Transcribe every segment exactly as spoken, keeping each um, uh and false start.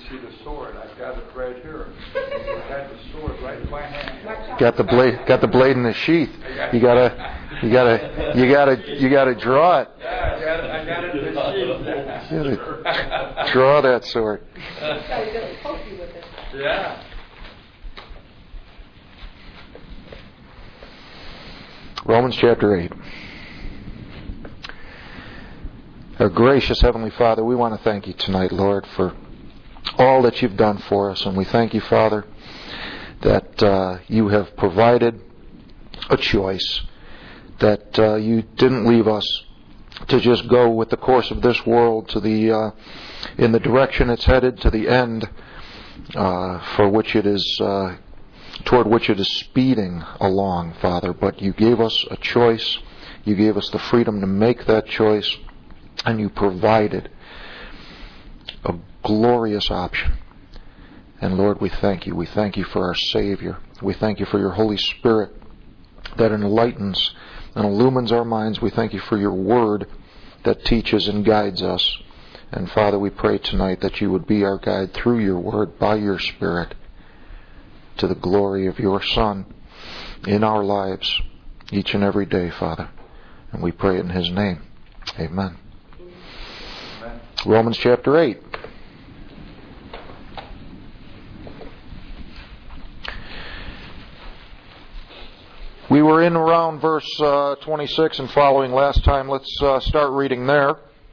see the sword. I've got it right here. I had the sword right in my hand. Got the blade. Got the blade in the sheath. You gotta. You gotta. You gotta. You gotta draw it. Yeah, I got it. I got it in the sheath. You gotta draw that sword. Yeah. Romans chapter eight. Our gracious Heavenly Father, we want to thank you tonight, Lord, for all that you've done for us. And we thank you, Father, that uh, you have provided a choice, that uh, you didn't leave us to just go with the course of this world to the uh, in the direction it's headed, to the end uh, for which it is uh, toward which it is speeding along, Father. But you gave us a choice. You gave us the freedom to make that choice, and you provided a glorious option. And Lord, we thank you. We thank you for our Savior. We thank you for your Holy Spirit that enlightens and illumines our minds. We thank you for your Word that teaches and guides us. And Father, we pray tonight that you would be our guide through your Word, by your Spirit, to the glory of your Son in our lives each and every day, Father. And we pray in his name. Amen. Amen. Romans chapter eight. We were in around verse uh, twenty-six and following last time. Let's uh, start reading there.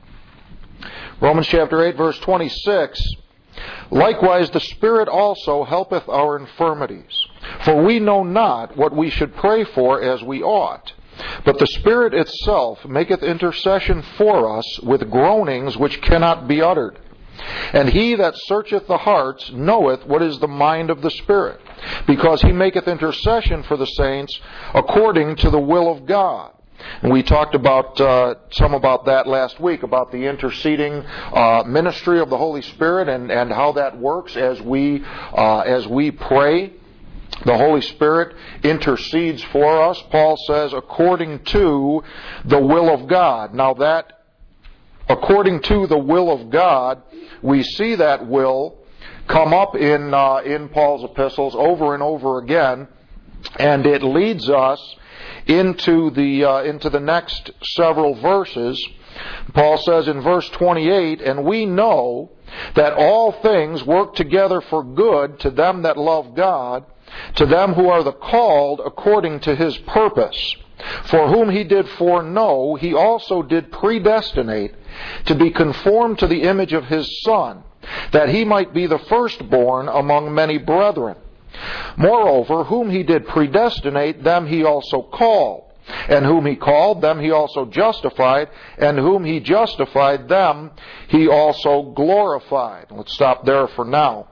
Romans chapter eight, verse twenty-six. Likewise, the Spirit also helpeth our infirmities. For we know not what we should pray for as we ought. But the Spirit itself maketh intercession for us with groanings which cannot be uttered. And he that searcheth the hearts knoweth what is the mind of the Spirit, because he maketh intercession for the saints according to the will of God. And we talked about uh, some about that last week, about the interceding uh, ministry of the Holy Spirit and, and how that works as we uh, as we pray. The Holy Spirit intercedes for us. Paul says, according to the will of God. Now that, according to the will of God, we see that will come up in uh, in Paul's epistles over and over again, and it leads us into the uh, into the next several verses. Paul says in verse twenty-eight, and we know that all things work together for good to them that love God, to them who are the called according to his purpose. For whom he did foreknow, he also did predestinate to be conformed to the image of his Son, that he might be the firstborn among many brethren. Moreover, whom he did predestinate, them he also called. And whom he called, them he also justified. And whom he justified, them he also glorified. Let's stop there for now.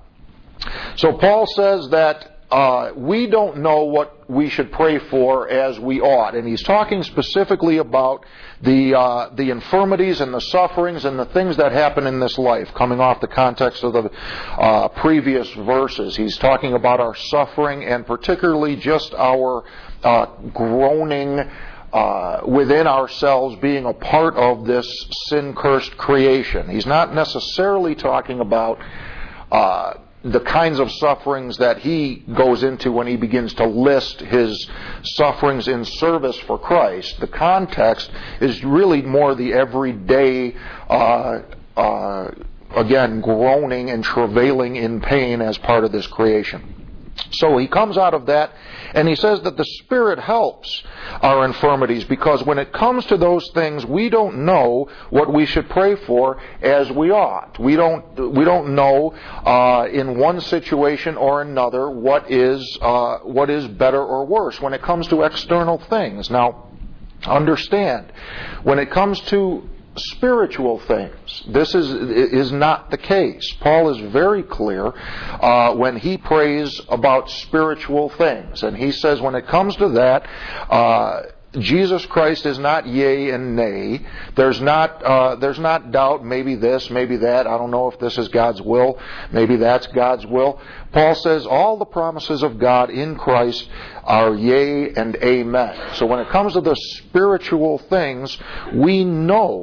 So Paul says that Uh, we don't know what we should pray for as we ought. And he's talking specifically about the uh, the infirmities and the sufferings and the things that happen in this life, coming off the context of the uh, previous verses. He's talking about our suffering and particularly just our uh, groaning uh, within ourselves, being a part of this sin-cursed creation. He's not necessarily talking about Uh, the kinds of sufferings that he goes into when he begins to list his sufferings in service for Christ. The context is really more the everyday, uh, uh, again, groaning and travailing in pain as part of this creation. So he comes out of that, and he says that the Spirit helps our infirmities, because when it comes to those things, we don't know what we should pray for as we ought. We don't we don't know uh, in one situation or another what is uh, what is better or worse when it comes to external things. Now, understand, when it comes to spiritual things, this is is not the case. Paul is very clear uh, when he prays about spiritual things, and he says when it comes to that, uh, Jesus Christ is not yea and nay. There's not uh, there's not doubt. Maybe this, maybe that. I don't know if this is God's will. Maybe that's God's will. Paul says all the promises of God in Christ are yea and amen. So when it comes to the spiritual things, we know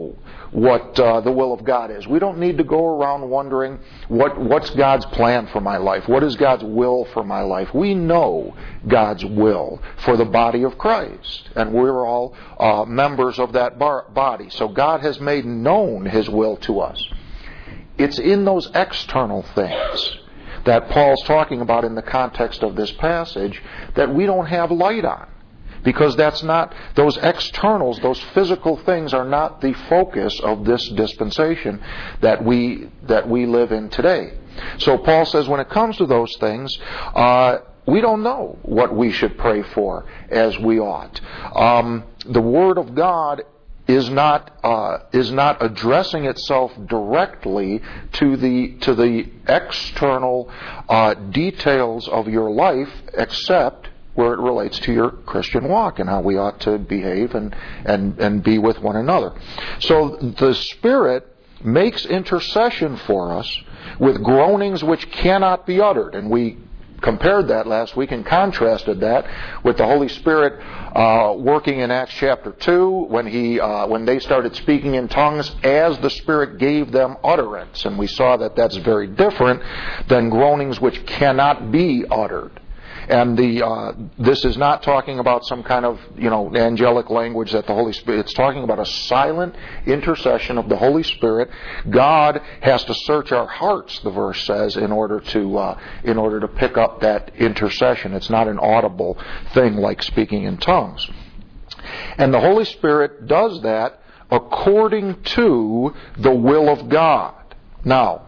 what uh, the will of God is. We don't need to go around wondering what what's God's plan for my life. What is God's will for my life? We know God's will for the body of Christ, and we're all uh, members of that bar- body. So God has made known His will to us. It's in those external things that Paul's talking about in the context of this passage that we don't have light on. Because that's not, those externals, those physical things are not the focus of this dispensation that we that we live in today. So Paul says when it comes to those things, uh, we don't know what we should pray for as we ought. Um, the Word of God is not uh, is not addressing itself directly to the to the external uh, details of your life, except where it relates to your Christian walk and how we ought to behave and, and, and be with one another. So the Spirit makes intercession for us with groanings which cannot be uttered. And we compared that last week and contrasted that with the Holy Spirit uh, working in Acts chapter two when he uh, when they started speaking in tongues as the Spirit gave them utterance. And we saw that that's very different than groanings which cannot be uttered. And the uh, this is not talking about some kind of, you know, angelic language that the Holy Spirit. It's talking about a silent intercession of the Holy Spirit. God has to search our hearts, the verse says, in order to uh, in order to pick up that intercession. It's not an audible thing like speaking in tongues. And the Holy Spirit does that according to the will of God. Now,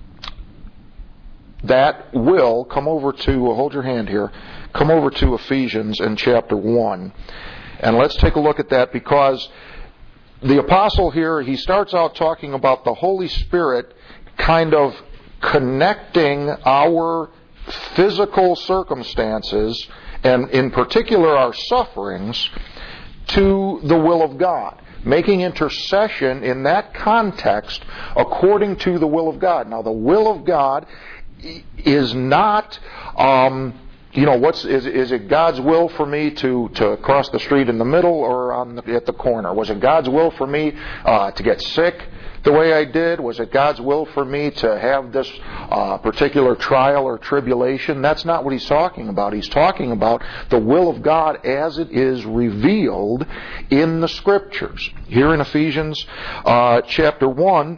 that will, come over to, hold your hand here, come over to Ephesians in chapter one. And let's take a look at that, because the apostle here, he starts out talking about the Holy Spirit kind of connecting our physical circumstances, and in particular our sufferings, to the will of God. Making intercession in that context according to the will of God. Now, the will of God is not, um, you know, what's is is it God's will for me to, to cross the street in the middle or on the, at the corner? Was it God's will for me uh, to get sick the way I did? Was it God's will for me to have this uh, particular trial or tribulation? That's not what he's talking about. He's talking about the will of God as it is revealed in the Scriptures. Here in Ephesians uh, chapter one,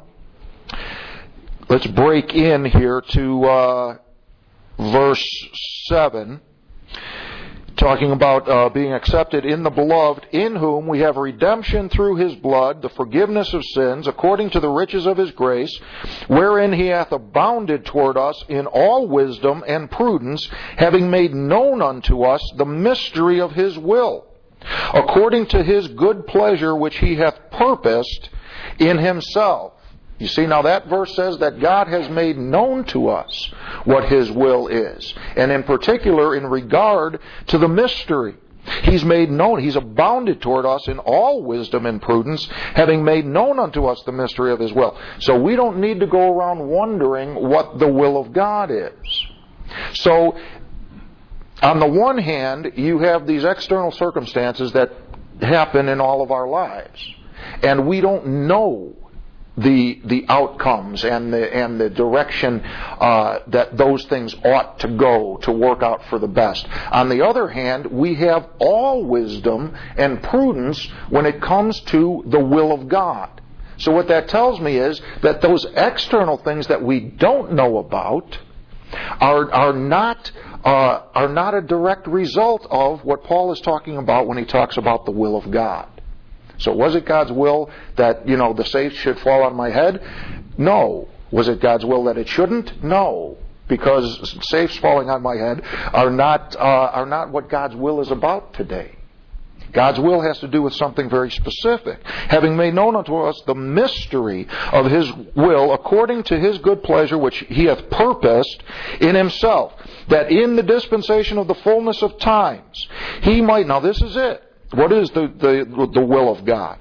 let's break in here to uh, verse seven, talking about uh, being accepted in the Beloved, in whom we have redemption through His blood, the forgiveness of sins, according to the riches of His grace, wherein He hath abounded toward us in all wisdom and prudence, having made known unto us the mystery of His will, according to His good pleasure which He hath purposed in Himself. You see, now that verse says that God has made known to us what His will is. And in particular, in regard to the mystery. He's made known, He's abounded toward us in all wisdom and prudence, having made known unto us the mystery of His will. So we don't need to go around wondering what the will of God is. So, on the one hand, you have these external circumstances that happen in all of our lives. And we don't know the the outcomes and the and the direction uh, that those things ought to go to work out for the best. On the other hand, we have all wisdom and prudence when it comes to the will of God. So what that tells me is that those external things that we don't know about are are not uh, are not a direct result of what Paul is talking about when he talks about the will of God. So was it God's will that, you know, the safe should fall on my head? No. Was it God's will that it shouldn't? No. Because safes falling on my head are not uh, are not what God's will is about today. God's will has to do with something very specific. Having made known unto us the mystery of His will, according to His good pleasure, which He hath purposed in Himself, that in the dispensation of the fullness of times He might... Now this is it. What is the, the, the will of God?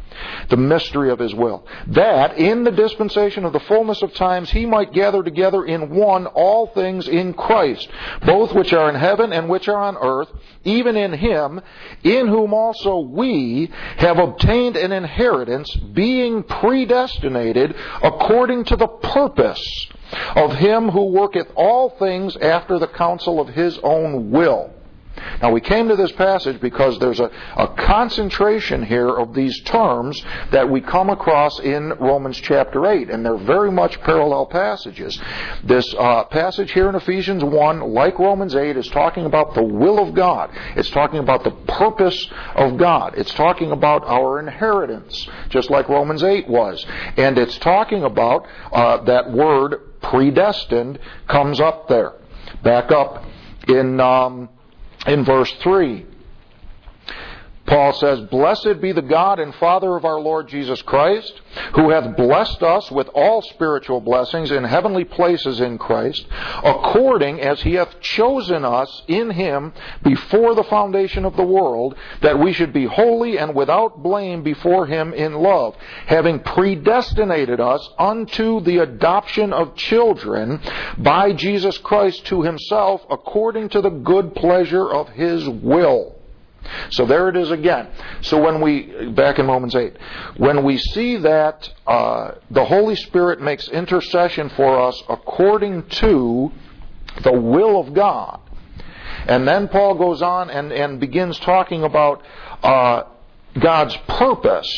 The mystery of His will. That, in the dispensation of the fullness of times, He might gather together in one all things in Christ, both which are in heaven and which are on earth, even in Him, in whom also we have obtained an inheritance, being predestinated according to the purpose of Him who worketh all things after the counsel of His own will. Now, we came to this passage because there's a, a concentration here of these terms that we come across in Romans chapter eight, and they're very much parallel passages. This uh, passage here in Ephesians one, like Romans eight, is talking about the will of God. It's talking about the purpose of God. It's talking about our inheritance, just like Romans eight was. And it's talking about uh, that word predestined comes up there. Back up in... Um, In verse three, Paul says, "Blessed be the God and Father of our Lord Jesus Christ, who hath blessed us with all spiritual blessings in heavenly places in Christ, according as He hath chosen us in Him before the foundation of the world, that we should be holy and without blame before Him in love, having predestinated us unto the adoption of children by Jesus Christ to Himself, according to the good pleasure of His will." So there it is again. So when we, back in Romans eight, when we see that uh, the Holy Spirit makes intercession for us according to the will of God, and then Paul goes on and, and begins talking about uh, God's purpose,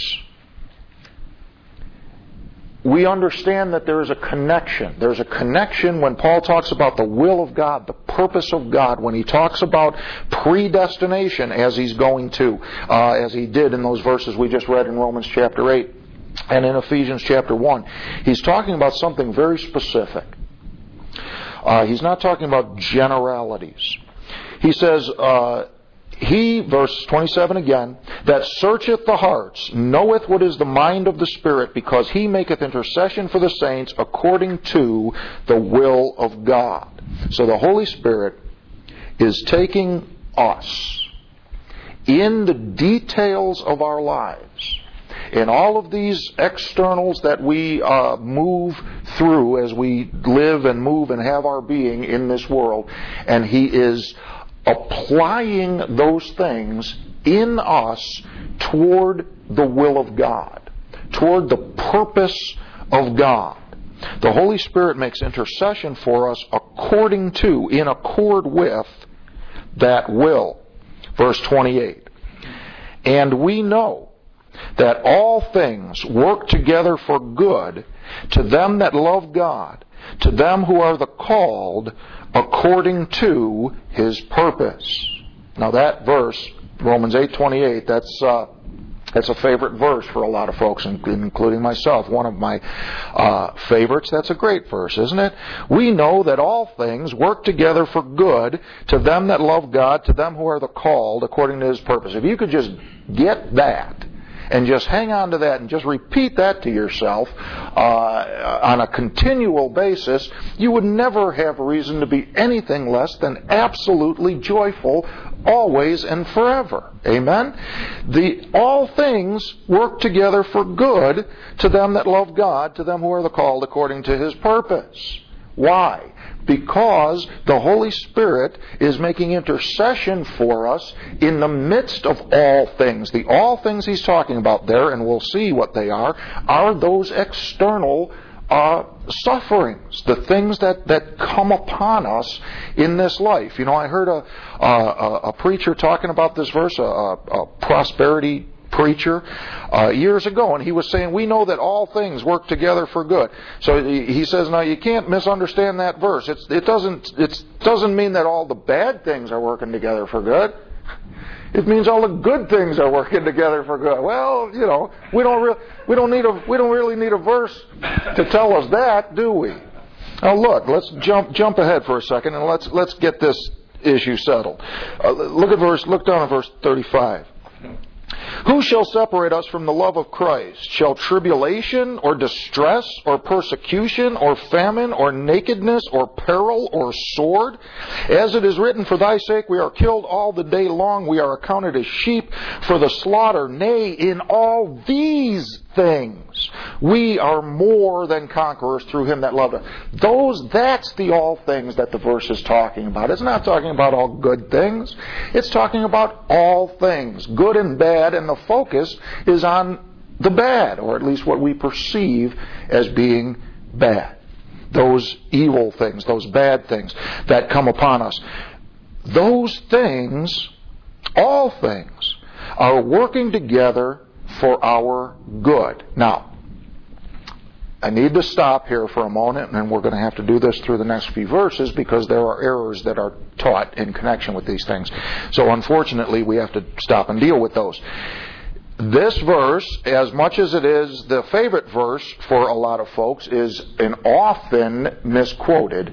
we understand that there is a connection. There's a connection when Paul talks about the will of God, the purpose of God, when he talks about predestination, as he's going to, uh, as he did in those verses we just read in Romans chapter eight and in Ephesians chapter one. He's talking about something very specific. Uh, he's not talking about generalities. He says, uh, He, verse twenty-seven again, that searcheth the hearts, knoweth what is the mind of the Spirit, because He maketh intercession for the saints according to the will of God. So the Holy Spirit is taking us in the details of our lives, in all of these externals that we uh, move through as we live and move and have our being in this world, and He is applying those things in us toward the will of God, toward the purpose of God. The Holy Spirit makes intercession for us according to, in accord with, that will. Verse twenty-eight. And we know that all things work together for good to them that love God, to them who are the called according to His purpose. Now that verse, Romans eight twenty-eight, that's uh, that's a favorite verse for a lot of folks, including myself. One of my uh, favorites. That's a great verse, isn't it? We know that all things work together for good to them that love God, to them who are the called according to His purpose. If you could just get that, and just hang on to that and just repeat that to yourself uh, on a continual basis, you would never have reason to be anything less than absolutely joyful always and forever. Amen? The all things work together for good to them that love God, to them who are the called according to His purpose. Why? Because the Holy Spirit is making intercession for us in the midst of all things. The all things He's talking about there, and we'll see what they are, are those external uh, sufferings, the things that, that come upon us in this life. You know, I heard a, a, a preacher talking about this verse, a, a prosperity preacher uh, years ago, and he was saying, we know that all things work together for good. So he says, now you can't misunderstand that verse. It's, it doesn't it doesn't mean that all the bad things are working together for good. It means all the good things are working together for good. Well, you know, we don't re- we don't need a we don't really need a verse to tell us that, do we? Now look, let's jump jump ahead for a second and let's let's get this issue settled. Uh, look at verse look down at verse thirty-five. Who shall separate us from the love of Christ? Shall tribulation or distress or persecution or famine or nakedness or peril or sword? As it is written, for thy sake we are killed all the day long. We are accounted as sheep for the slaughter. Nay, in all these things we are more than conquerors through him that loved us. Those, that's the all things that the verse is talking about. It's not talking about all good things. It's talking about all things, good and bad, and the focus is on the bad, or at least what we perceive as being bad. Those evil things, those bad things that come upon us. Those things, all things, are working together for our good. Now, I need to stop here for a moment, and we're going to have to do this through the next few verses because there are errors that are taught in connection with these things. So unfortunately, we have to stop and deal with those. This verse, as much as it is the favorite verse for a lot of folks, is an often misquoted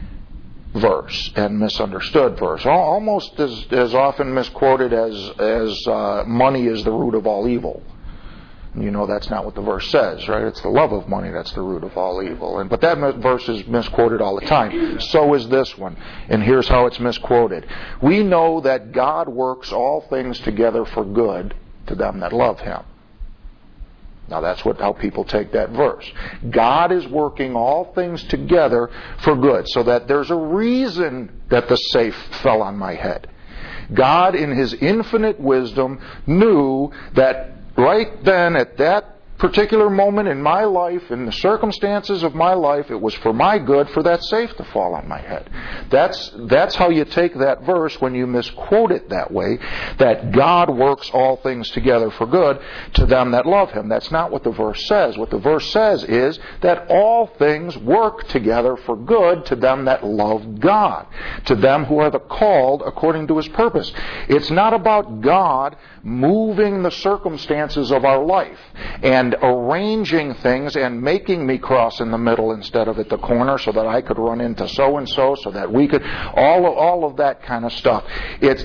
verse and misunderstood verse. Almost as, as often misquoted as, as uh, money is the root of all evil. You know that's not what the verse says, right? It's the love of money that's the root of all evil. And but that verse is misquoted all the time. So is this one. And here's how it's misquoted. We know that God works all things together for good to them that love him. Now that's what how people take that verse. God is working all things together for good, so that there's a reason that the safe fell on my head. God in his infinite wisdom knew that right then at that particular moment in my life, in the circumstances of my life, it was for my good for that safe to fall on my head. That's that's how you take that verse when you misquote it that way, that God works all things together for good to them that love him. That's not what the verse says. What the verse says is that all things work together for good to them that love God, to them who are the called according to his purpose. It's not about God moving the circumstances of our life and arranging things and making me cross in the middle instead of at the corner so that I could run into so-and-so, so that we could, all of, all of that kind of stuff. It's,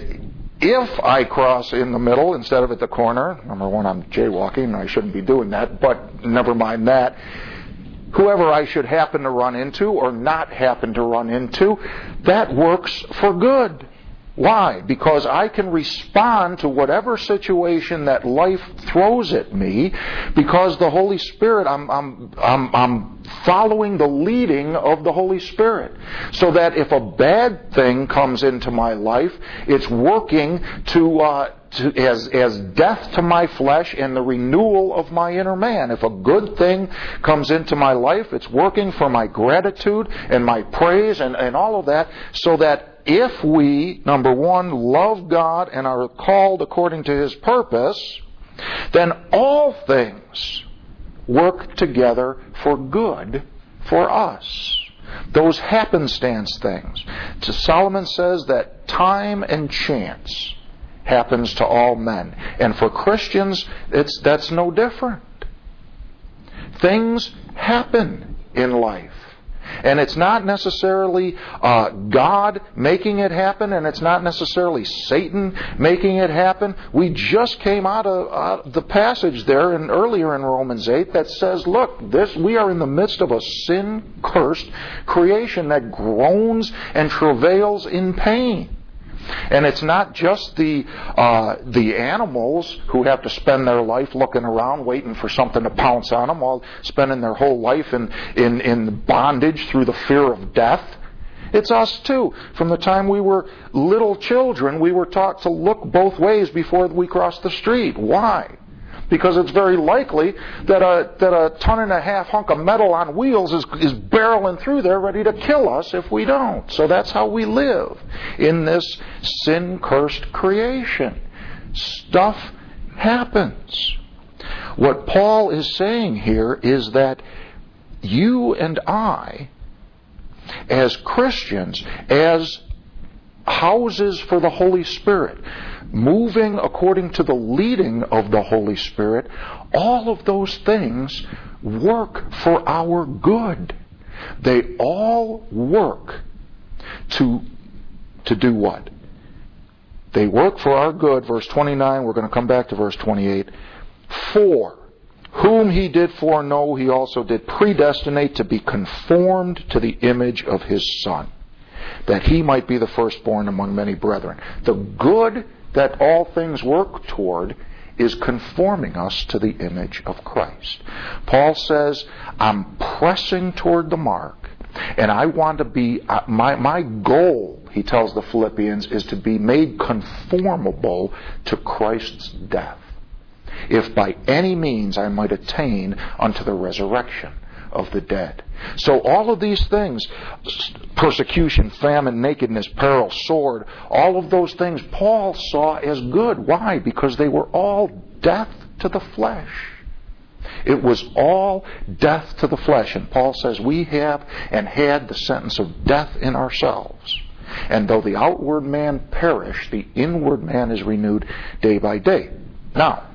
if I cross in the middle instead of at the corner, number one, I'm jaywalking and I shouldn't be doing that, but never mind that. Whoever I should happen to run into or not happen to run into, that works for good. Why? Because I can respond to whatever situation that life throws at me because the Holy Spirit, I'm, I'm, I'm, I'm following the leading of the Holy Spirit. So that if a bad thing comes into my life, it's working to, uh, to as, as death to my flesh and the renewal of my inner man. If a good thing comes into my life, it's working for my gratitude and my praise and, and all of that, so that if we, number one, love God and are called according to his purpose, then all things work together for good for us. Those happenstance things. So Solomon says that time and chance happens to all men. And for Christians, it's that's no different. Things happen in life. And it's not necessarily uh, God making it happen, and it's not necessarily Satan making it happen. We just came out of uh, the passage there and earlier in Romans eight that says, look, this we are in the midst of a sin-cursed creation that groans and travails in pain. And it's not just the uh, the animals who have to spend their life looking around waiting for something to pounce on them, while spending their whole life in, in, in bondage through the fear of death. It's us too. From the time we were little children, we were taught to look both ways before we cross the street. Why? Because it's very likely that a that a ton and a half hunk of metal on wheels is is barreling through there ready to kill us if we don't. So that's how we live in this sin-cursed creation. Stuff happens. What Paul is saying here is that you and I, as Christians, as houses for the Holy Spirit, moving according to the leading of the Holy Spirit, all of those things work for our good. They all work to, to do what? They work for our good. Verse twenty-nine, we're going to come back to verse twenty-eight. For whom he did foreknow, he also did predestinate to be conformed to the image of his Son, that he might be the firstborn among many brethren. The good that all things work toward is conforming us to the image of Christ. Paul says, I'm pressing toward the mark, and I want to be, uh, my, my goal, he tells the Philippians, is to be made conformable to Christ's death, if by any means I might attain unto the resurrection of the dead. So all of these things, persecution, famine, nakedness, peril, sword, all of those things Paul saw as good. Why? Because they were all death to the flesh. It was all death to the flesh. And Paul says we have and had the sentence of death in ourselves. And though the outward man perish, the inward man is renewed day by day. Now,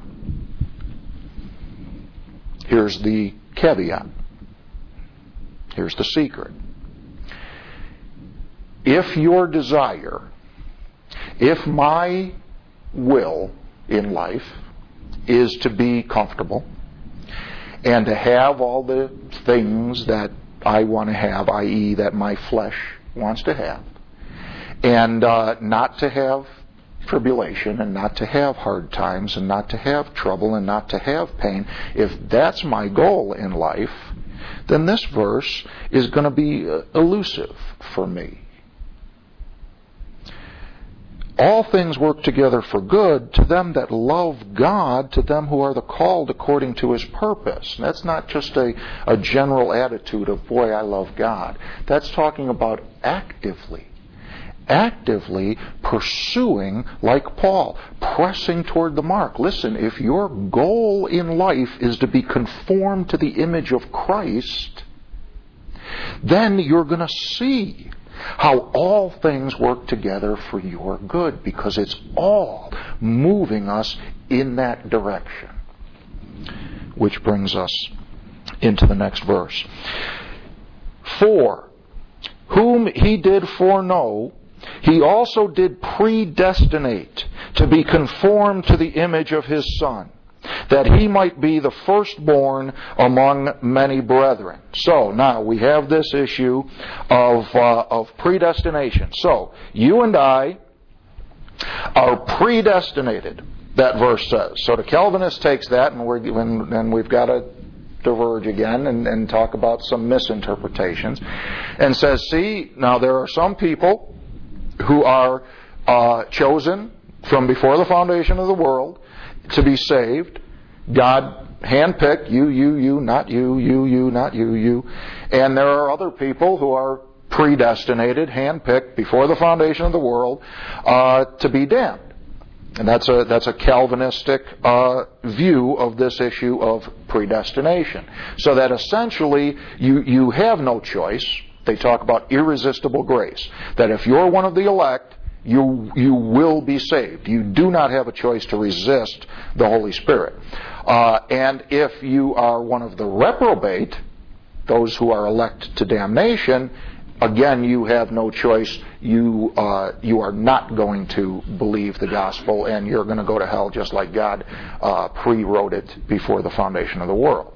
here's the caveat. Here's the secret. If your desire, if my will in life is to be comfortable and to have all the things that I want to have, that is that my flesh wants to have, and uh, not to have tribulation and not to have hard times and not to have trouble and not to have pain, if that's my goal in life, then this verse is going to be elusive for me. All things work together for good to them that love God, to them who are the called according to His purpose. And that's not just a, a general attitude of, boy, I love God. That's talking about actively. Actively pursuing, like Paul, pressing toward the mark. Listen, if your goal in life is to be conformed to the image of Christ, then you're going to see how all things work together for your good, because it's all moving us in that direction. Which brings us into the next verse. For whom he did foreknow, he also did predestinate to be conformed to the image of his Son, that he might be the firstborn among many brethren. So now we have this issue of uh, of predestination. So you and I are predestinated, that verse says. So the Calvinist takes that, and we're and, and we've got to diverge again and, and talk about some misinterpretations, and says, see, now there are some people who are uh, chosen from before the foundation of the world to be saved. God handpicked you, you, you, not you, you, you, not you, you. And there are other people who are predestinated, handpicked before the foundation of the world uh, to be damned. And that's a that's a Calvinistic uh, view of this issue of predestination. So that essentially you you have no choice. They talk about irresistible grace. That if you're one of the elect, you you will be saved. You do not have a choice to resist the Holy Spirit. Uh, and if you are one of the reprobate, those who are elect to damnation, again, you have no choice. You uh, you are not going to believe the gospel, and you're going to go to hell just like God uh, pre-wrote it before the foundation of the world.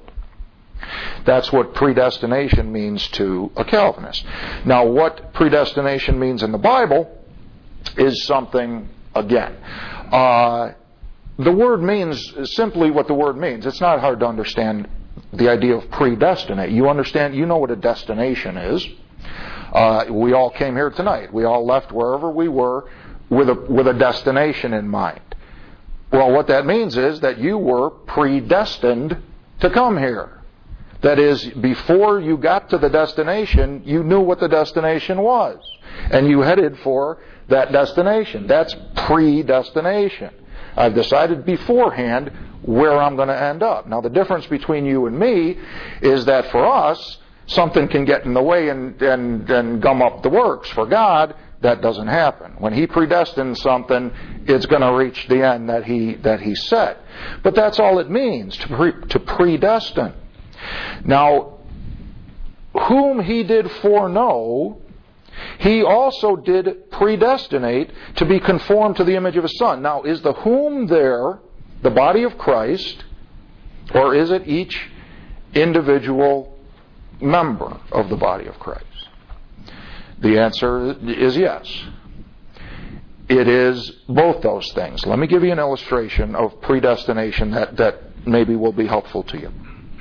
That's what predestination means to a Calvinist. Now, what predestination means in the Bible is something, again. Uh, the word means simply what the word means. It's not hard to understand the idea of predestinate. You understand, you know what a destination is. Uh, we all came here tonight. We all left wherever we were with a, with a destination in mind. Well, what that means is that you were predestined to come here. That is, before you got to the destination, you knew what the destination was. And you headed for that destination. That's predestination. I've decided beforehand where I'm going to end up. Now, the difference between you and me is that for us, something can get in the way and, and, and gum up the works. For God, that doesn't happen. When He predestines something, it's going to reach the end that He that He set. But that's all it means, to, pre, to predestine. Now, whom He did foreknow, He also did predestinate to be conformed to the image of His Son. Now, is the whom there the body of Christ, or is it each individual member of the body of Christ? The answer is yes. It is both those things. Let me give you an illustration of predestination that, that maybe will be helpful to you.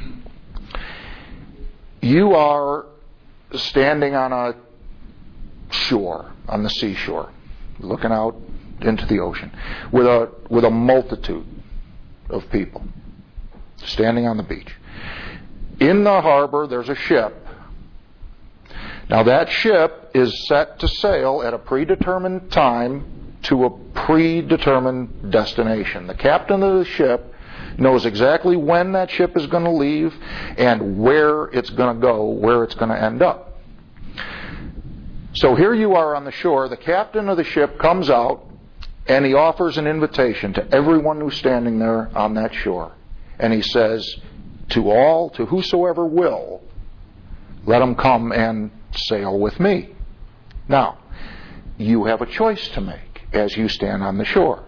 You are standing on a shore, on the seashore, looking out into the ocean, with a with a multitude of people standing on the beach. In the harbor, there's a ship. Now that ship is set to sail at a predetermined time to a predetermined destination. The captain of the ship knows exactly when that ship is going to leave and where it's going to go, where it's going to end up. So here you are on the shore. The captain of the ship comes out and he offers an invitation to everyone who's standing there on that shore. And he says, to all, to whosoever will, let them come and sail with me. Now, you have a choice to make as you stand on the shore.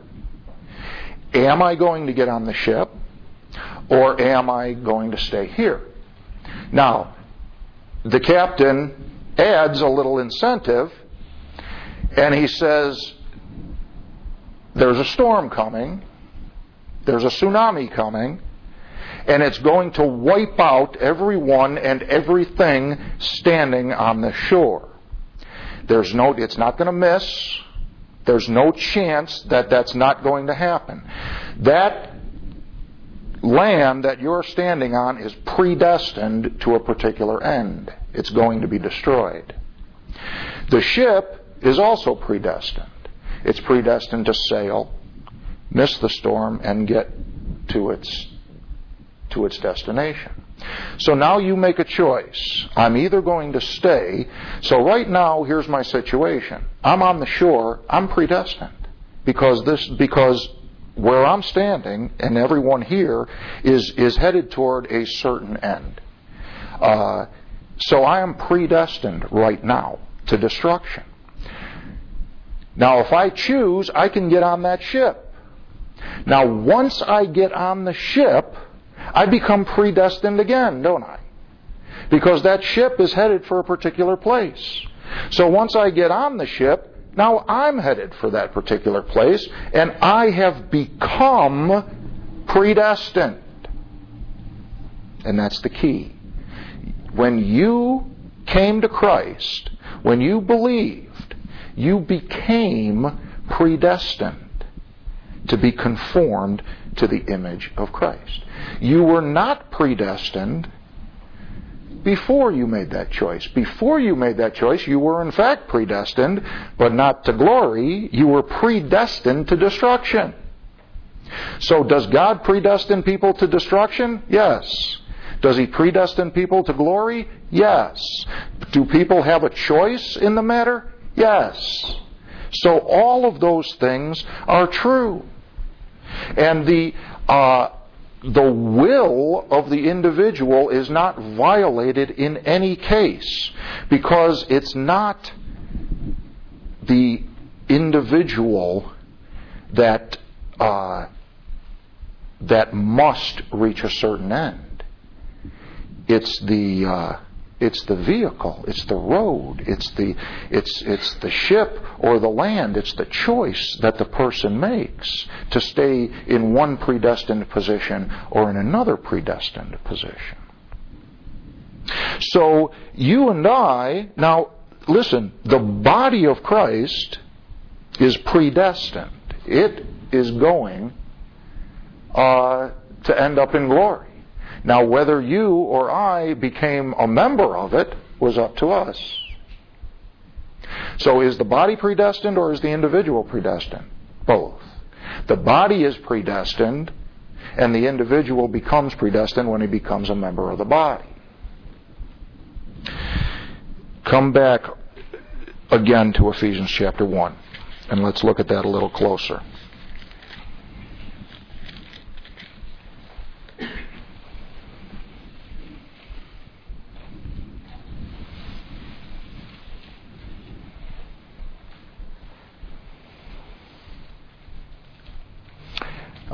Am I going to get on the ship, or am I going to stay here? Now, the captain adds a little incentive, and he says, there's a storm coming, there's a tsunami coming, and it's going to wipe out everyone and everything standing on the shore. There's no, it's not going to miss. There's no chance that that's not going to happen. That land that you're standing on is predestined to a particular end. It's going to be destroyed. The ship is also predestined. It's predestined to sail, miss the storm, and get to its to its destination. So now you make a choice. I'm either going to stay. So right now, here's my situation. I'm on the shore. I'm predestined because this because where I'm standing and everyone here is is headed toward a certain end. Uh, so I am predestined right now to destruction. Now, if I choose, I can get on that ship. Now, once I get on the ship, I become predestined again, don't I? Because that ship is headed for a particular place. So once I get on the ship, now I'm headed for that particular place, and I have become predestined. And that's the key. When you came to Christ, when you believed, you became predestined to be conformed to the image of Christ. You were not predestined before you made that choice. Before you made that choice, you were in fact predestined, but not to glory. You were predestined to destruction. So does God predestine people to destruction? Yes. Does He predestine people to glory? Yes. Do people have a choice in the matter? Yes. So all of those things are true. And the uh, the will of the individual is not violated in any case, because it's not the individual that uh, that must reach a certain end. It's the uh, it's the vehicle, it's the road, it's the it's it's the ship or the land. It's the choice that the person makes to stay in one predestined position or in another predestined position. So you and I, now listen, the body of Christ is predestined. It is going uh, to end up in glory. Now, whether you or I became a member of it was up to us. So is the body predestined or is the individual predestined? Both. The body is predestined and the individual becomes predestined when he becomes a member of the body. Come back again to Ephesians chapter one and let's look at that a little closer.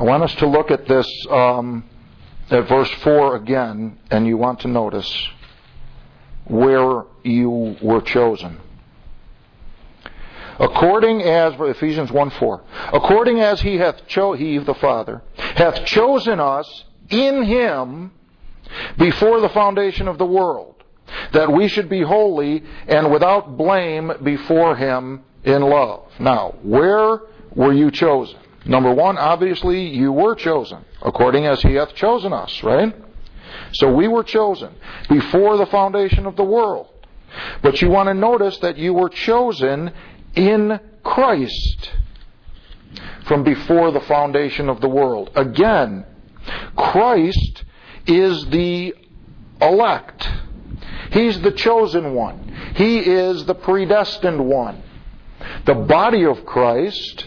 I want us to look at this, um, at verse four again, and you want to notice where you were chosen. According as, Ephesians one four, according as he hath cho- he, the Father, hath chosen us in him before the foundation of the world, that we should be holy and without blame before him in love. Now, where were you chosen? Number one, obviously you were chosen, according as he hath chosen us, right? So we were chosen before the foundation of the world. But you want to notice that you were chosen in Christ from before the foundation of the world. Again, Christ is the elect. He's the chosen one. He is the predestined one. The body of Christ,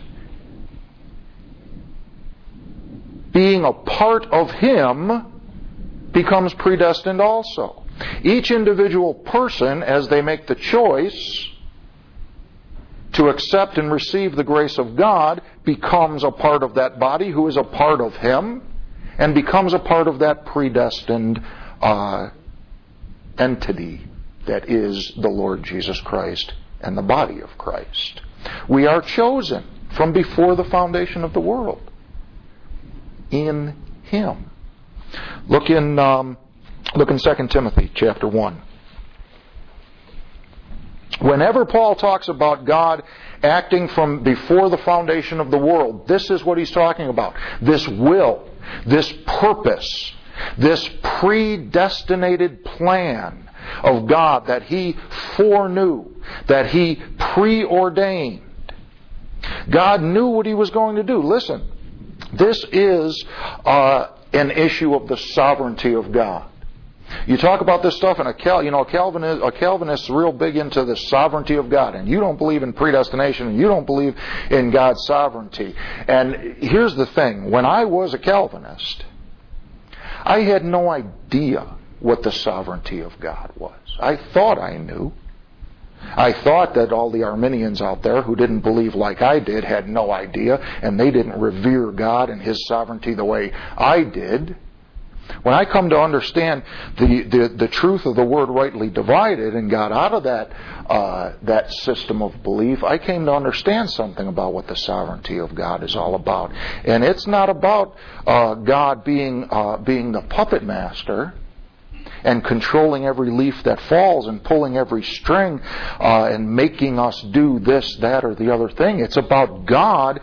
being a part of Him, becomes predestined also. Each individual person, as they make the choice to accept and receive the grace of God, becomes a part of that body who is a part of Him, and becomes a part of that predestined uh, entity that is the Lord Jesus Christ and the body of Christ. We are chosen from before the foundation of the world in Him. Look in um, look in Second Timothy chapter one. Whenever Paul talks about God acting from before the foundation of the world, this is what he's talking about. This will, this purpose, this predestinated plan of God that He foreknew, that He preordained. God knew what He was going to do. Listen, this is uh, an issue of the sovereignty of God. You talk about this stuff, and a Cal, you know, a Calvinist, a Calvinist is real big into the sovereignty of God, and you don't believe in predestination, and you don't believe in God's sovereignty. And here's the thing: when I was a Calvinist, I had no idea what the sovereignty of God was. I thought I knew. I thought that all the Arminians out there who didn't believe like I did had no idea, and they didn't revere God and His sovereignty the way I did. When I come to understand the, the, the truth of the Word rightly divided and got out of that uh, that system of belief, I came to understand something about what the sovereignty of God is all about. And it's not about uh, God being uh, being the puppet master and controlling every leaf that falls and pulling every string uh, and making us do this, that, or the other thing. It's about God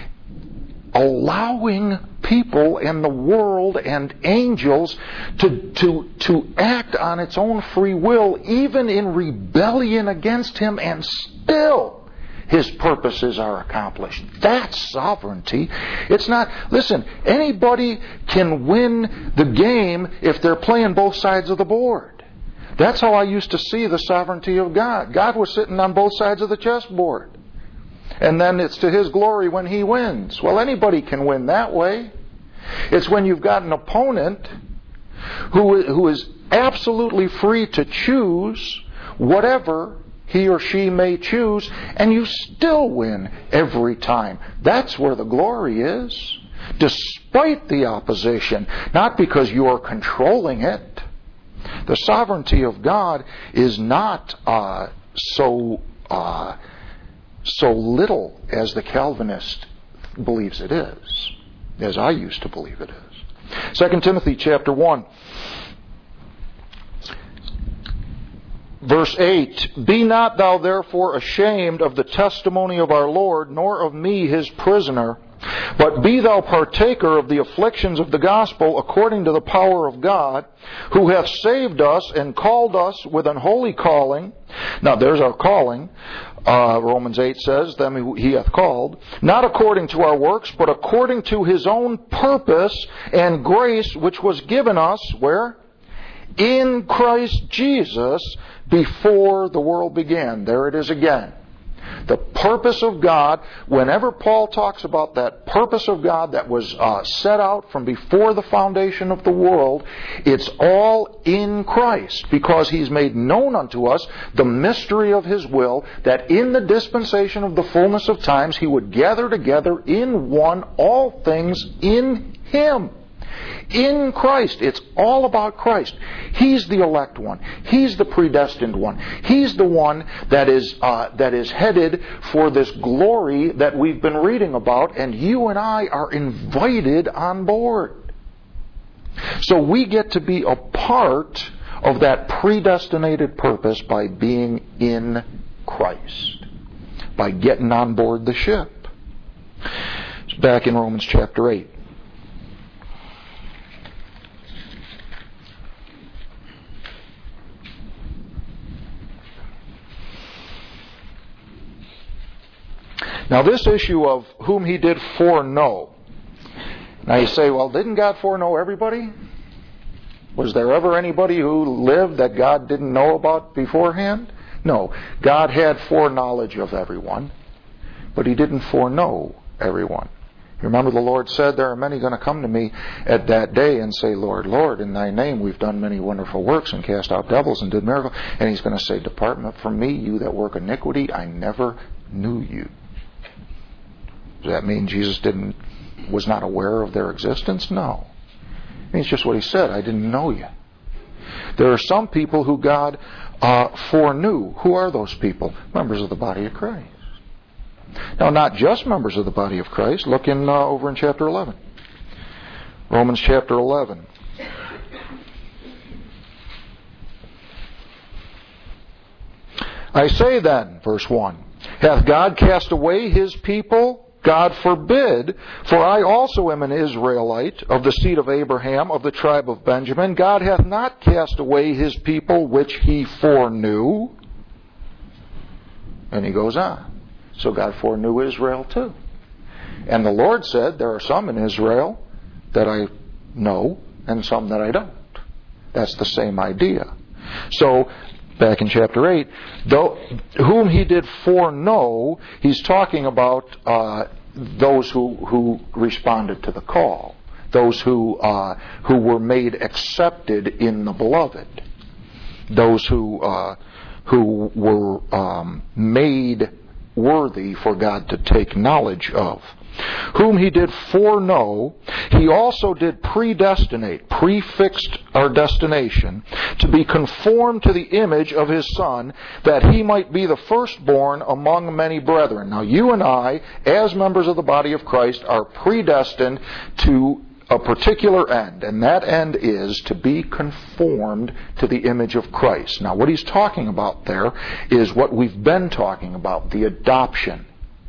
allowing people and the world and angels to, to, to act on its own free will, even in rebellion against Him, and still His purposes are accomplished. That's sovereignty. It's not, listen, anybody can win the game if they're playing both sides of the board. That's how I used to see the sovereignty of God. God was sitting on both sides of the chessboard. And then it's to His glory when He wins. Well, anybody can win that way. It's when you've got an opponent who, who is absolutely free to choose whatever he or she may choose, and you still win every time. That's where the glory is. Despite the opposition, not because you're controlling it. The sovereignty of God is not uh, so... Uh, so little as the Calvinist believes it is, as I used to believe it is. Second Timothy chapter one, verse eight, Be not thou therefore ashamed of the testimony of our Lord, nor of me His prisoner, but be thou partaker of the afflictions of the gospel according to the power of God, who hath saved us and called us with an holy calling. Now there's our calling. Uh, Romans eight says, Them He hath called, not according to our works, but according to His own purpose and grace, which was given us, where? In Christ Jesus, before the world began. There it is again. The purpose of God, whenever Paul talks about that purpose of God that was uh, set out from before the foundation of the world, it's all in Christ, because He's made known unto us the mystery of His will, that in the dispensation of the fullness of times He would gather together in one all things in Him. In Christ. It's all about Christ. He's the elect one. He's the predestined one. He's the one that is uh, that is headed for this glory that we've been reading about, and you and I are invited on board. So we get to be a part of that predestinated purpose by being in Christ, by getting on board the ship. It's back in Romans chapter eight. Now this issue of whom He did foreknow. Now you say, well, didn't God foreknow everybody? Was there ever anybody who lived that God didn't know about beforehand? No. God had foreknowledge of everyone, but He didn't foreknow everyone. You remember the Lord said, there are many going to come to me at that day and say, Lord, Lord, in Thy name we've done many wonderful works and cast out devils and did miracles. And He's going to say, depart from me, you that work iniquity, I never knew you. Does that mean Jesus didn't was not aware of their existence? No. It means just what He said. I didn't know you. There are some people who God uh, foreknew. Who are those people? Members of the body of Christ. Now, not just members of the body of Christ. Look in uh, over in chapter eleven. Romans chapter eleven. I say then, verse one, hath God cast away His people? God forbid, for I also am an Israelite, of the seed of Abraham, of the tribe of Benjamin. God hath not cast away His people which He foreknew. And He goes on. So God foreknew Israel too. And the Lord said, there are some in Israel that I know, and some that I don't. That's the same idea. So, back in chapter eight, though, whom He did foreknow, He's talking about uh, those who, who responded to the call, those who uh, who were made accepted in the beloved, those who uh, who were um, made worthy for God to take knowledge of. Whom He did foreknow, He also did predestinate, prefixed our destination, to be conformed to the image of His Son, that He might be the firstborn among many brethren. Now you and I, as members of the body of Christ, are predestined to a particular end, and that end is to be conformed to the image of Christ. Now what He's talking about there is what we've been talking about, the adoption.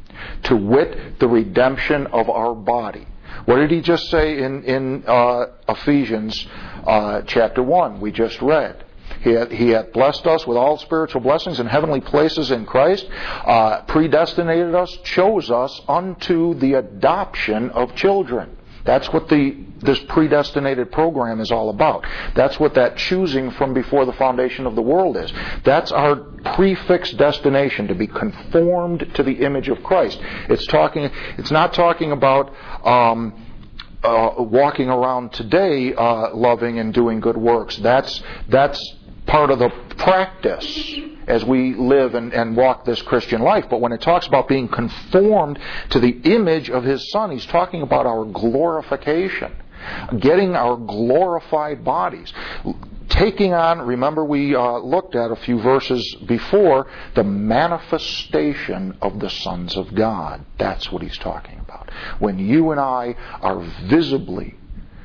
To wit, the redemption of our body. What did He just say in, in uh, Ephesians uh, chapter one? We just read. He hath, he hath blessed us with all spiritual blessings in heavenly places in Christ, uh, predestinated us, chose us unto the adoption of children. That's what the this predestinated program is all about. That's what that choosing from before the foundation of the world is. That's our prefixed destination, to be conformed to the image of Christ. It's talking. It's not talking about um, uh, walking around today uh, loving and doing good works. That's that's part of the practice as we live and, and walk this Christian life. But when it talks about being conformed to the image of His Son, He's talking about our glorification, getting our glorified bodies, taking on, remember we uh, looked at a few verses before, the manifestation of the sons of God. That's what He's talking about. When you and I are visibly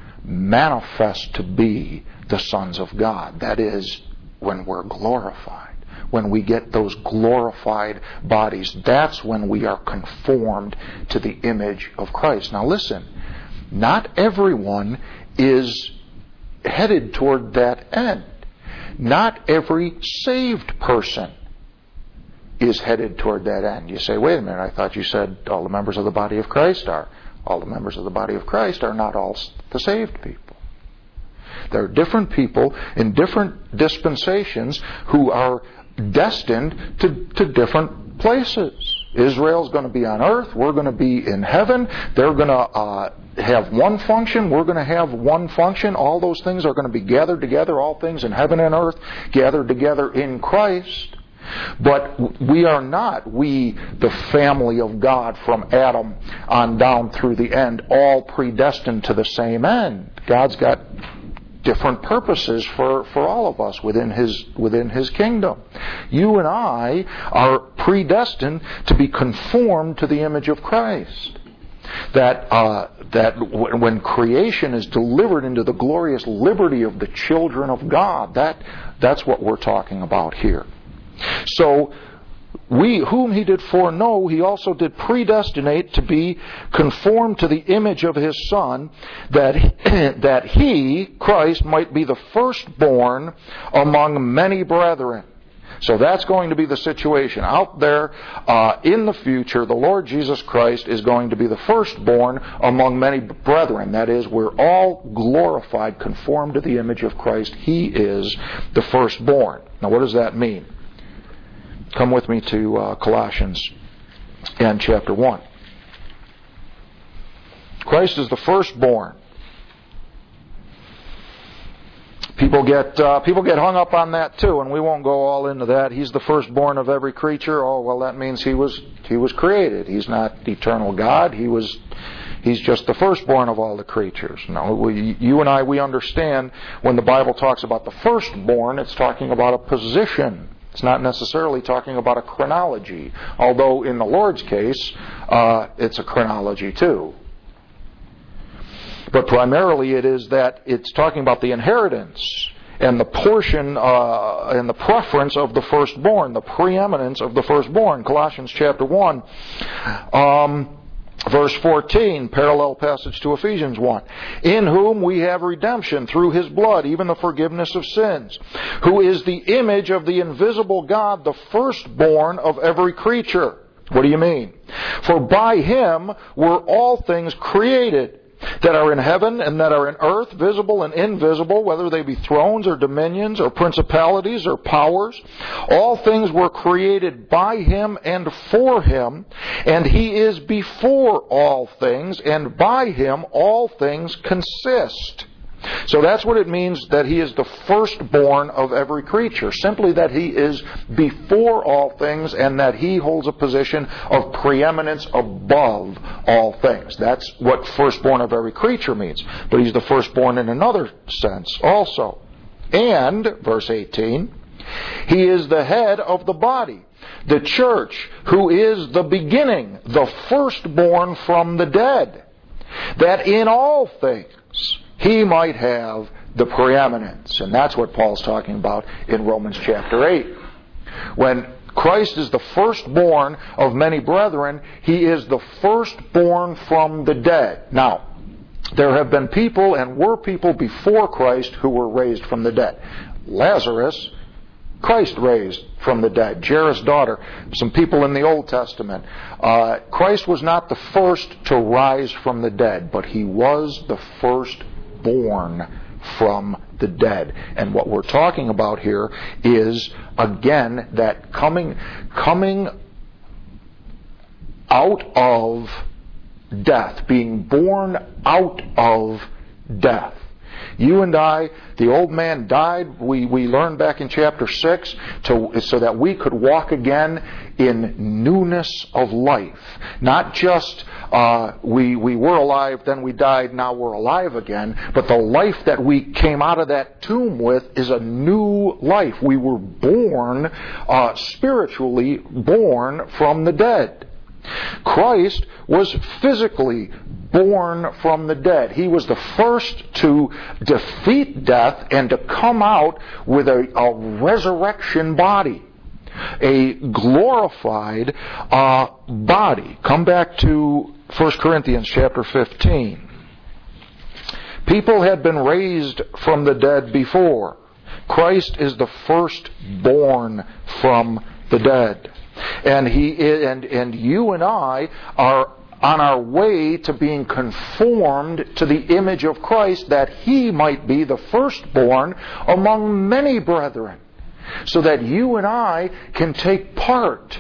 manifest to be the sons of God, that is, when we're glorified. When we get those glorified bodies, that's when we are conformed to the image of Christ. Now listen, not everyone is headed toward that end. Not every saved person is headed toward that end. You say, wait a minute, I thought you said all the members of the body of Christ are. All the members of the body of Christ are not all the saved people. There are different people in different dispensations who are destined to, to different places. Israel's going to be on earth. We're going to be in heaven. They're going to uh, have one function. We're going to have one function. All those things are going to be gathered together. All things in heaven and earth gathered together in Christ. But we are not, we, the family of God from Adam on down through the end, all predestined to the same end. God's got different purposes for, for all of us within His within His kingdom. You and I are predestined to be conformed to the image of Christ. That uh, that w- when creation is delivered into the glorious liberty of the children of God, that that's what we're talking about here. So, we, whom He did foreknow, He also did predestinate to be conformed to the image of His Son, that, that He, Christ, might be the firstborn among many brethren. So that's going to be the situation. Out there, uh, in the future, the Lord Jesus Christ is going to be the firstborn among many brethren. That is, we're all glorified, conformed to the image of Christ. He is the firstborn. Now, what does that mean? Come with me to uh, Colossians and chapter one. Christ is the firstborn. People get uh, people get hung up on that too, and we won't go all into that. He's the firstborn of every creature. Oh, well, that means he was he was created. He's not eternal God. He was He's just the firstborn of all the creatures. No, we, you and I, we understand when the Bible talks about the firstborn, it's talking about a position. It's not necessarily talking about a chronology, although in the Lord's case, uh, it's a chronology too. But primarily it is that it's talking about the inheritance and the portion uh, and the preference of the firstborn, the preeminence of the firstborn. Colossians chapter one. Um, Verse fourteen, parallel passage to Ephesians one. In whom we have redemption through His blood, even the forgiveness of sins. Who is the image of the invisible God, the firstborn of every creature. What do you mean? For by Him were all things created, that are in heaven and that are in earth, visible and invisible, whether they be thrones or dominions or principalities or powers. All things were created by Him and for Him, and He is before all things, and by Him all things consist. So that's what it means that He is the firstborn of every creature. Simply that He is before all things and that He holds a position of preeminence above all things. That's what firstborn of every creature means. But He's the firstborn in another sense also. And, verse eighteen, He is the head of the body, the church, who is the beginning, the firstborn from the dead, that in all things He might have the preeminence. And that's what Paul's talking about in Romans chapter eight. When Christ is the firstborn of many brethren, He is the firstborn from the dead. Now, there have been people and were people before Christ who were raised from the dead. Lazarus, Christ raised from the dead. Jairus' daughter, some people in the Old Testament. Uh, Christ was not the first to rise from the dead, but He was the first born from the dead. And what we're talking about here is, again, that coming coming out of death, being born out of death. You and I, the old man died, we, we learned back in chapter six, to, so that we could walk again in newness of life. Not just uh, we, we were alive, then we died, now we're alive again, but the life that we came out of that tomb with is a new life. We were born, uh, spiritually born from the dead. Christ was physically born from the dead. He was the first to defeat death and to come out with a, a resurrection body, a glorified uh, body. Come back to First Corinthians chapter fifteen. People had been raised from the dead before. Christ is the firstborn from the dead. And he and and you and I are on our way to being conformed to the image of Christ, that He might be the firstborn among many brethren, so that you and I can take part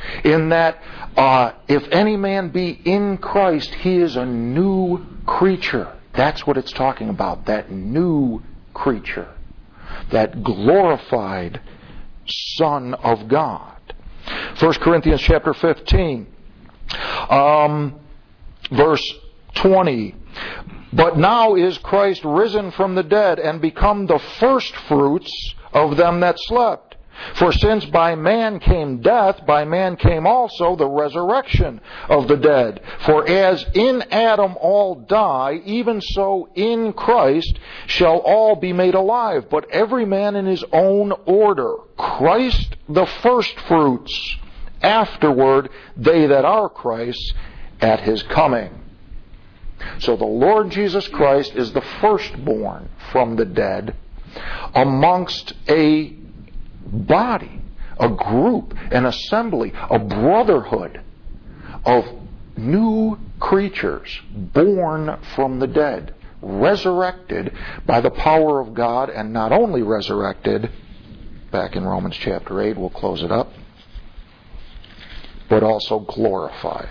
in that uh, if any man be in Christ, he is a new creature. That's what it's talking about, that new creature, that glorified Son of God. First Corinthians chapter fifteen, um, verse twenty. But now is Christ risen from the dead and become the firstfruits of them that slept. For since by man came death, by man came also the resurrection of the dead. For as in Adam all die, even so in Christ shall all be made alive, but every man in his own order. Christ the firstfruits, afterward they that are Christ's at his coming. So the Lord Jesus Christ is the firstborn from the dead amongst a body, a group, an assembly, a brotherhood of new creatures born from the dead, resurrected by the power of God, and not only resurrected, back in Romans chapter eight, we'll close it up, but also glorified.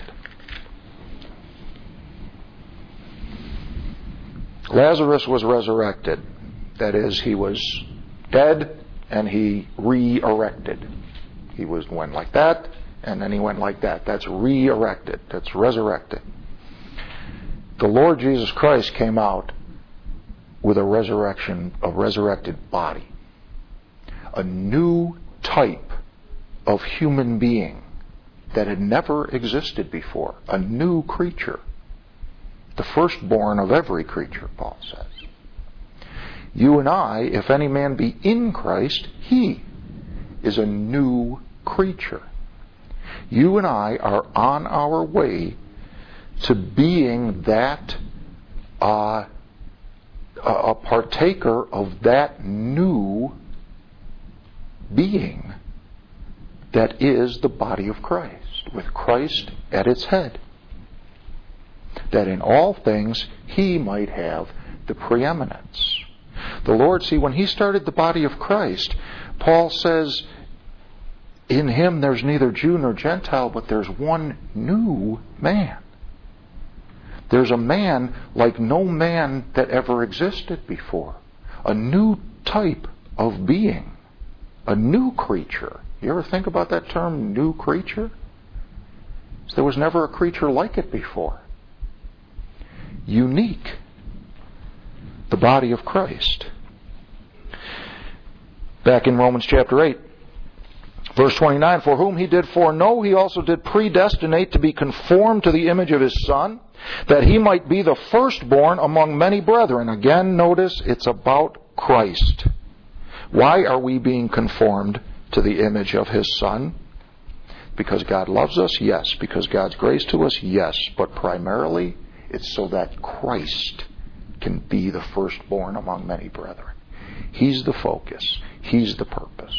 Lazarus was resurrected. That is, he was dead and he re-erected. He was went like that, and then he went like that. That's re-erected. That's resurrected. The Lord Jesus Christ came out with a resurrection, a resurrected body. A new type of human being that had never existed before. A new creature. The firstborn of every creature, Paul says. You and I, if any man be in Christ, he is a new creature. You and I are on our way to being that, uh, a partaker of that new being that is the body of Christ, with Christ at its head. That in all things he might have the preeminence. The Lord, see, when he started the body of Christ, Paul says, in him there's neither Jew nor Gentile, but there's one new man. There's a man like no man that ever existed before. A new type of being. A new creature. You ever think about that term, new creature? There was never a creature like it before. Unique. The body of Christ. Back in Romans chapter eight, verse twenty-nine, for whom he did foreknow, he also did predestinate to be conformed to the image of his Son, that he might be the firstborn among many brethren. Again, notice it's about Christ. Why are we being conformed to the image of his Son? Because God loves us? Yes. Because God's grace to us? Yes. But primarily, it's so that Christ can be the firstborn among many brethren. He's the focus. He's the purpose.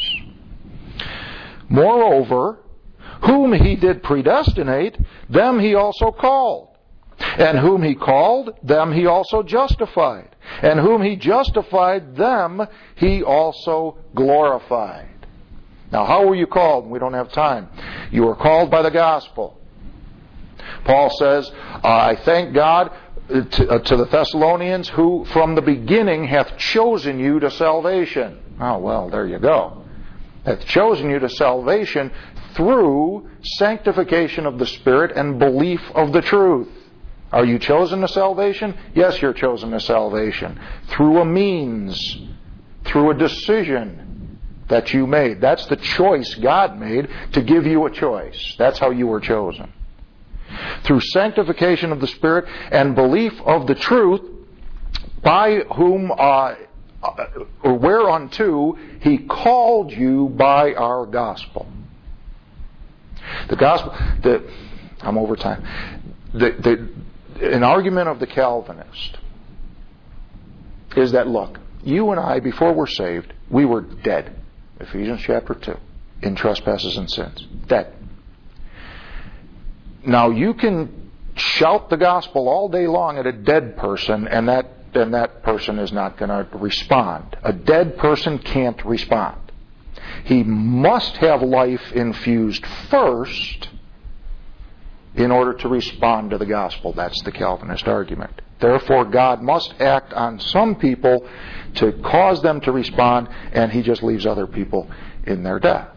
Moreover, whom he did predestinate, them he also called. And whom he called, them he also justified. And whom he justified, them he also glorified. Now, how were you called? We don't have time. You were called by the gospel. Paul says, I thank God to, uh, to the Thessalonians, who from the beginning hath chosen you to salvation. Oh, well, there you go. Hath chosen you to salvation through sanctification of the Spirit and belief of the truth. Are you chosen to salvation? Yes, you're chosen to salvation. Through a means, through a decision that you made. That's the choice God made to give you a choice. That's how you were chosen. Through sanctification of the Spirit and belief of the truth, by whom, uh, or whereunto he called you by our gospel. The gospel, the, I'm over time. The, the, an argument of the Calvinist is that, look, you and I, before we're saved, we were dead. Ephesians chapter two, in trespasses and sins. Dead. Now, you can shout the gospel all day long at a dead person, and that and that person is not going to respond. A dead person can't respond. He must have life infused first in order to respond to the gospel. That's the Calvinist argument. Therefore, God must act on some people to cause them to respond, and He just leaves other people in their death.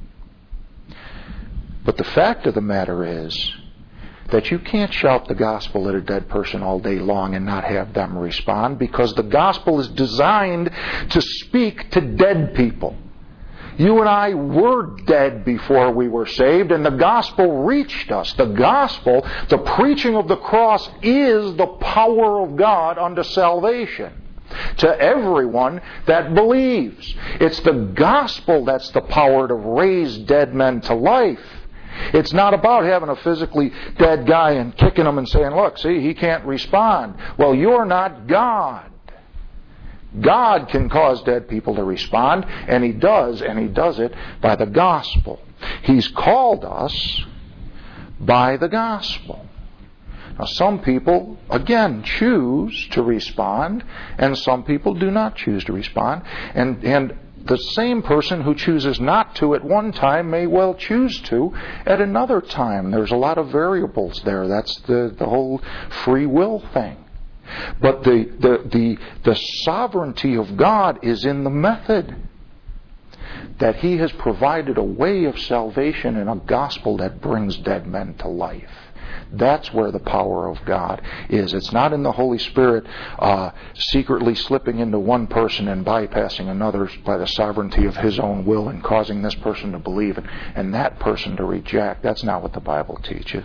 But the fact of the matter is that you can't shout the gospel at a dead person all day long and not have them respond, because the gospel is designed to speak to dead people. You and I were dead before we were saved, and the gospel reached us. The gospel, the preaching of the cross, is the power of God unto salvation to everyone that believes. It's the gospel that's the power to raise dead men to life. It's not about having a physically dead guy and kicking him and saying, look, see, he can't respond. Well, you're not God. God can cause dead people to respond, and He does, and He does it by the gospel. He's called us by the gospel. Now, some people, again, choose to respond, and some people do not choose to respond. And, and the same person who chooses not to at one time may well choose to at another time. There's a lot of variables there. That's the, the whole free will thing. But the, the, the, the sovereignty of God is in the method. That He has provided a way of salvation and a gospel that brings dead men to life. That's where the power of God is. It's not in the Holy Spirit uh, secretly slipping into one person and bypassing another by the sovereignty of His own will and causing this person to believe and, and that person to reject. That's not what the Bible teaches.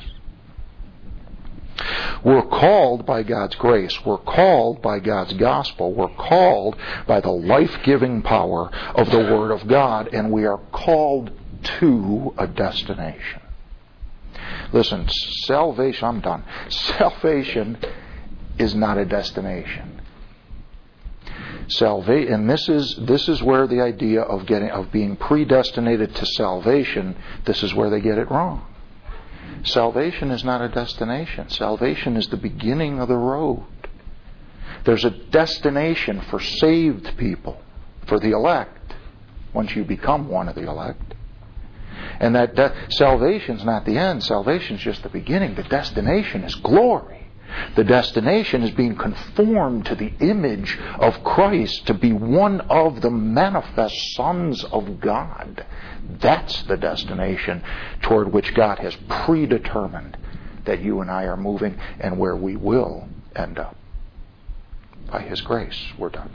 We're called by God's grace. We're called by God's gospel. We're called by the life-giving power of the Word of God, and we are called to a destination. Listen, salvation, I'm done. Salvation is not a destination. Salvation, and this is this is where the idea of getting of being predestinated to salvation, this is where they get it wrong. Salvation is not a destination. Salvation is the beginning of the road. There's a destination for saved people, for the elect, once you become one of the elect. And that de- salvation's not the end. Salvation's just the beginning. The destination is glory. The destination is being conformed to the image of Christ, to be one of the manifest sons of God. That's the destination toward which God has predetermined that you and I are moving, and where we will end up. By His grace, we're done.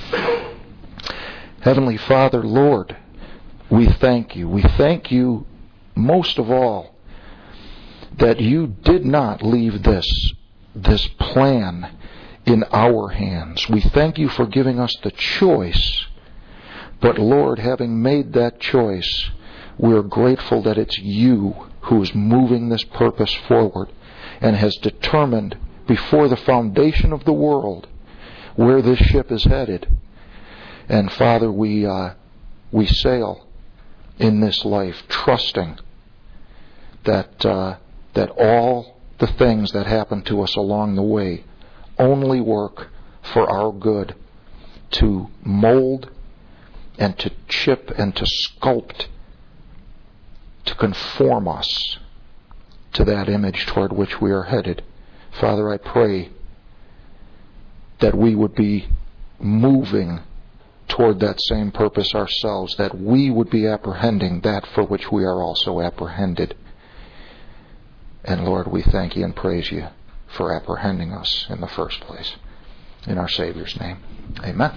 Heavenly Father, Lord, we thank You. We thank You most of all that You did not leave this this plan in our hands. We thank You for giving us the choice. But Lord, having made that choice, we're grateful that it's You who is moving this purpose forward and has determined before the foundation of the world where this ship is headed. And Father, we uh, we sail in this life trusting that uh, that all the things that happen to us along the way only work for our good, to mold and to chip and to sculpt, to conform us to that image toward which we are headed. Father, I pray that we would be moving toward that same purpose ourselves, that we would be apprehending that for which we are also apprehended. And Lord, we thank You and praise You for apprehending us in the first place. In our Savior's name, amen.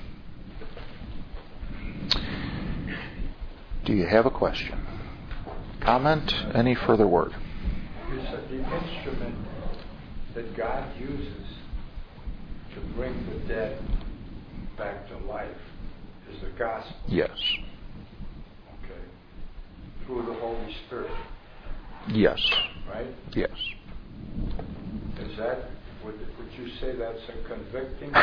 Do you have a question? Comment? Any further word? You said the instrument that God uses to bring the dead back to life is the gospel. Yes. Okay. Through the Holy Spirit. Yes. Right? Yes. Is that, would, would you say that's a convicting?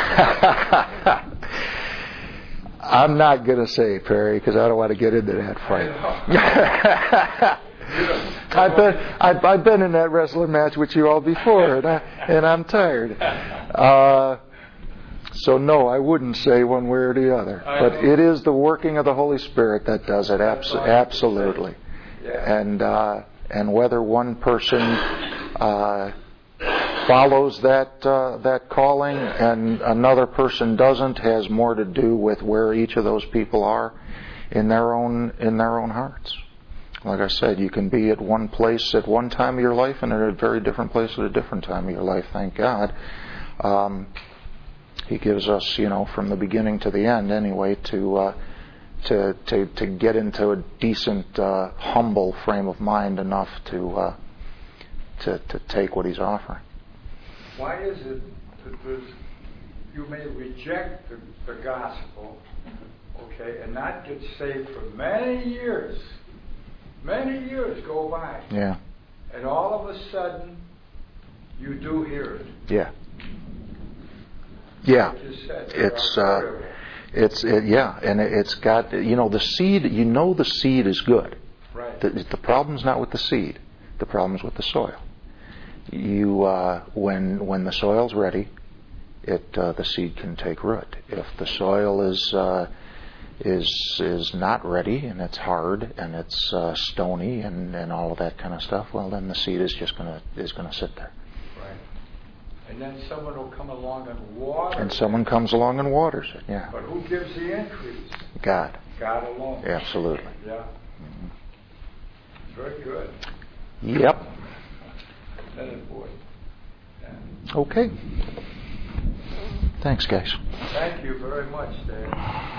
I'm not going to say, Perry, because I don't want to get into that fight. I've been I've, I've been in that wrestling match with you all before, and, I, and I'm tired. Uh, So no, I wouldn't say one way or the other. I But know. it is the working of the Holy Spirit that does it. That's Abs- all I can absolutely. say. Yeah. And uh, and whether one person uh, follows that uh, that calling and another person doesn't has more to do with where each of those people are in their own in their own hearts. Like I said, you can be at one place at one time of your life and at a very different place at a different time of your life. Thank God. Um, he gives us, you know, from the beginning to the end, anyway, to uh, to to to get into a decent, uh, humble frame of mind enough to uh, to to take what He's offering. Why is it that there's, you may reject the, the gospel, okay, and not get saved for many years? Many years go by. Yeah. And all of a sudden, you do hear it. Yeah. Yeah. Like you said, It's uh, it's it, yeah, and it, it's got, you know, the seed. You know the seed is good. Right. The, the problem's not with the seed. The problem's with the soil. You uh, when when the soil's ready, it uh, the seed can take root. If the soil is uh, is is not ready and it's hard and it's uh, stony and, and all of that kind of stuff, well, then the seed is just gonna is gonna sit there. Right. And then someone will come along and water. And someone comes along and waters it. Yeah. But who gives the increase? God. God alone. Absolutely. Yeah. Mm-hmm. Very good. Yep. That is boy. Yeah. Okay. Thanks, guys. Thank you very much, Dave.